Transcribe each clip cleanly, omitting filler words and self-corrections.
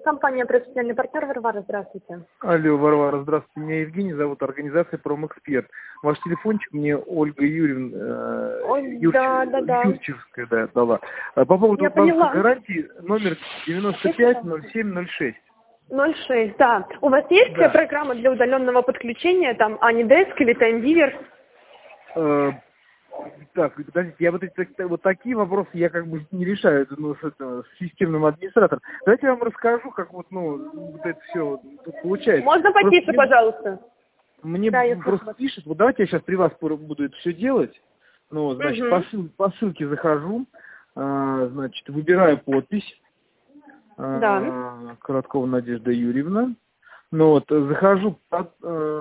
Компания «Профессиональный партнер». Варвара, здравствуйте. Алло, Варвара, здравствуйте. Меня Евгений зовут, организация «Промэксперт». Ваш телефончик мне Ольга Юрьевна Юрчевская дала. По поводу банковской гарантии номер 950706. 06, да. У вас есть программа для удаленного подключения, там AnyDesk или TimeViewer? Так, подождите, я вот такие вопросы я как бы не решаю, с системным администратором. Давайте я вам расскажу, как вот это все получается. Можно потише, пожалуйста? Мне просто пишет, вот давайте я сейчас при вас буду это все делать. Значит, по ссылке захожу, значит, выбираю подпись. Короткова Надежда Юрьевна. Захожу под...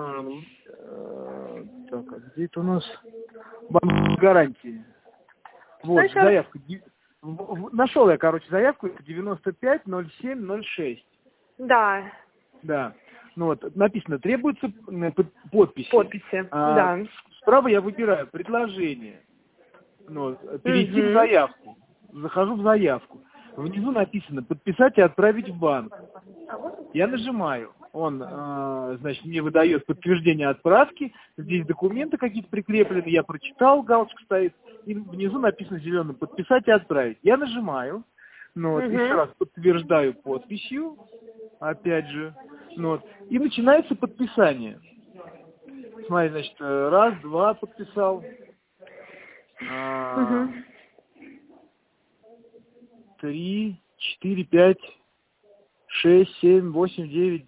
так, а где это у нас? Банк гарантии. Вот, заявка. Нашел я, заявку, это 950706. Да. Да. Написано, требуется подпись. Подписи, да. Справа я выбираю предложение. Перейти в заявку. Захожу в заявку. Внизу написано «Подписать и отправить в банк». Я нажимаю. Он, значит, мне выдает подтверждение отправки. Здесь документы какие-то прикреплены. Я прочитал, галочка стоит. И внизу написано зеленым «Подписать и отправить». Я нажимаю. Еще раз подтверждаю подписью. Опять же. И начинается подписание. Смотри, значит, раз, два подписал. 3, 4, 5, 6, 7, 8, 9.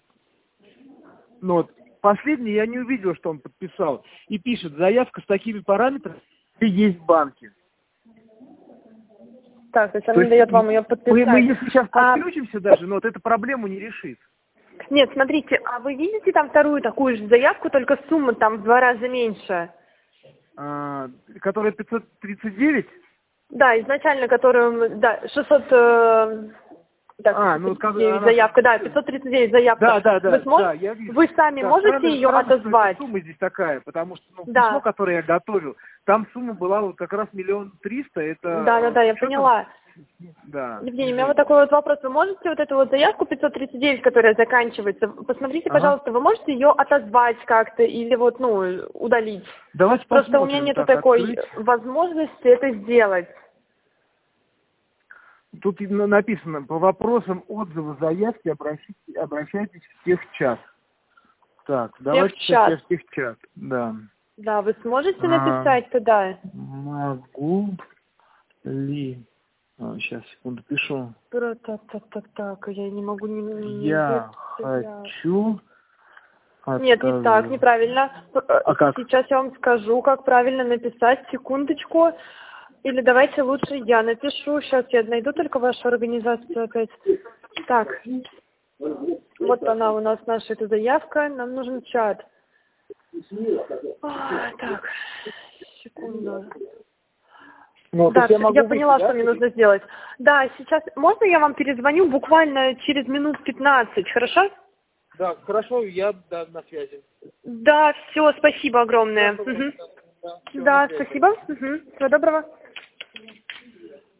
Последний я не увидел, что он подписал. И пишет, заявка с такими параметрами есть в банке. Так, то есть он не дает вам ее подписать. Мы если сейчас подключимся даже, эта проблему не решит. Нет, смотрите, а вы видите там вторую такую же заявку, только сумма там в 2 раза меньше? Которая 539? Да, изначально, которую, 600, заявка, 539 заявка. Да, я вижу. Вы сами можете ее отозвать? Сумма здесь такая, потому что письмо, которое я готовил, там сумма была как раз 1 300 000, это... Да, я поняла. Да. Евгений, у меня такой вопрос. Вы можете эту заявку 539, которая заканчивается, посмотрите, пожалуйста, вы можете ее отозвать как-то или удалить? Давайте Просто посмотрим, у меня нету такой возможности это сделать. Тут написано, по вопросам отзыва заявки обращайтесь в техчат. Так, давайте сейчас в техчат. Да. Да, вы сможете написать туда? Могу ли... сейчас, секунду, пишу. Так, я не могу... Я хочу... Нет, не так, неправильно. Как? Сейчас я вам скажу, как правильно написать. Секундочку. Или давайте лучше я напишу. Сейчас я найду только вашу организацию опять. Так. Вот она у нас, наша эта заявка. Нам нужен чат. Так. Секунду. Я поняла, что мне нужно сделать. Да, сейчас... Можно я вам перезвоню буквально через минут 15, хорошо? Да, хорошо, я на связи. Да, все, спасибо огромное. Да, спасибо. Всего доброго.